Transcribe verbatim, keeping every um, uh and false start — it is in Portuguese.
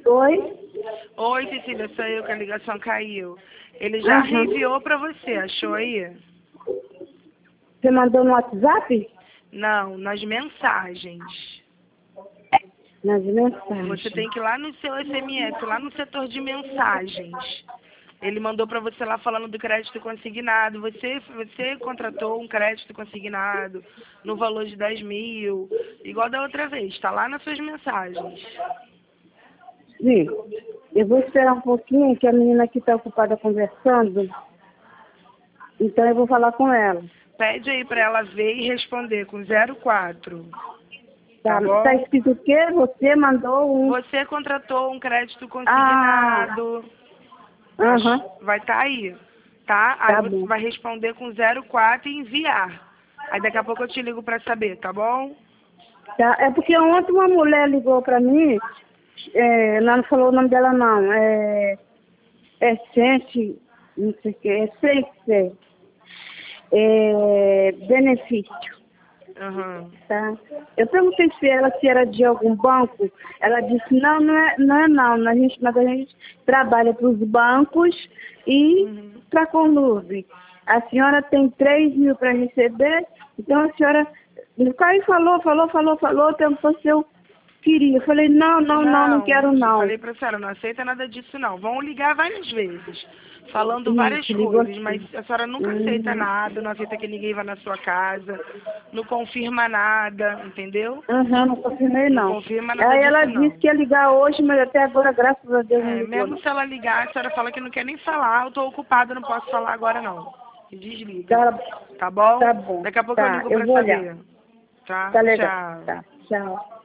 Oi? Oi, Cecília, sou eu que a ligação caiu. Ele já Uhum. reenviou pra você, achou aí? Você mandou no WhatsApp? Não, nas mensagens. Nas mensagens. Você tem que ir lá no seu S M S, lá no setor de mensagens. Ele mandou pra você lá falando do crédito consignado. Você, você contratou um crédito consignado no valor de dez mil, igual da outra vez. Tá lá nas suas mensagens. Sim. Eu vou esperar um pouquinho, que a menina aqui está ocupada conversando. Então eu vou falar com ela. Pede aí pra ela ver e responder com zero quatro. Tá, Tá bom? tá escrito o quê? Você mandou um... Você contratou um crédito Ah, consignado. aham, Vai estar aí, tá? Aí tá você bom. vai responder com zero quatro e enviar. Aí daqui a pouco eu te ligo pra saber, tá bom? Tá, é porque ontem uma mulher ligou pra mim, é, ela não falou o nome dela não, é... É Sente, não sei o que, é Sente, é benefício. Aham. Tá? Eu perguntei se ela se era de algum banco. Ela disse, não, não é não. É não. A gente, mas a gente trabalha para os bancos e Uhum. para a Conlube. A senhora tem três mil para receber, então a senhora... O Caio falou, falou, falou, falou, perguntou se eu queria. Eu falei, não, não, não, não Não, quero eu não. falei pra senhora, não aceita nada disso não. Vão ligar várias vezes, falando várias Isso, ligou coisas, mas assim. a senhora nunca aceita Uhum. nada, não aceita que ninguém vá na sua casa, não confirma nada, entendeu? Aham, não confirmei Não não. confirma nada Aí ela disso disse não. que ia ligar hoje, mas até agora, graças a Deus, não É, ligou mesmo não. se ela ligar, a senhora fala que não quer nem falar, eu tô ocupada, não posso falar agora não. E desliga. Tá, Tá bom? tá bom. Daqui a pouco eu Tá, ligo eu pra vou olhar. saber. Tá? Tá legal. Tchau. Tá, tchau.